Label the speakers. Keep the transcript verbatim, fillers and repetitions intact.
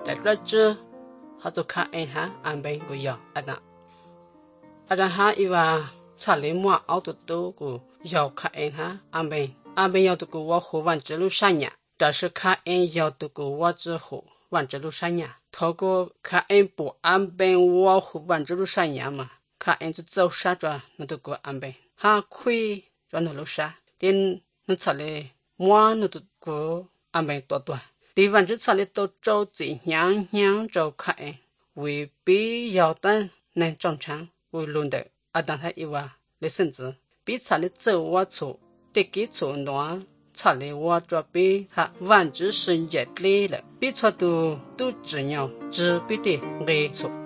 Speaker 1: tại rất chứ họ cho khá anh ha anh bên của giàu anh ạ anh ha iwa trả lý mua áo tụt tụ của giàu khá anh ha anh bên anh bên giàu tụ của我湖湾之路上呀但是看anh giàu tụ của我之后湾之路上呀透过看anh不安边我湖湾之路上呀嘛看anh就走啥转那都过安边哈亏转那路啥连那查理mua nó tụ của anh bên多多điวัน之查理都走几娘娘走开为比要等能正常为论的啊但他以为你甚至比查理走我错得给错暖查理我这比他万之是热烈了比错都都只要只比的没错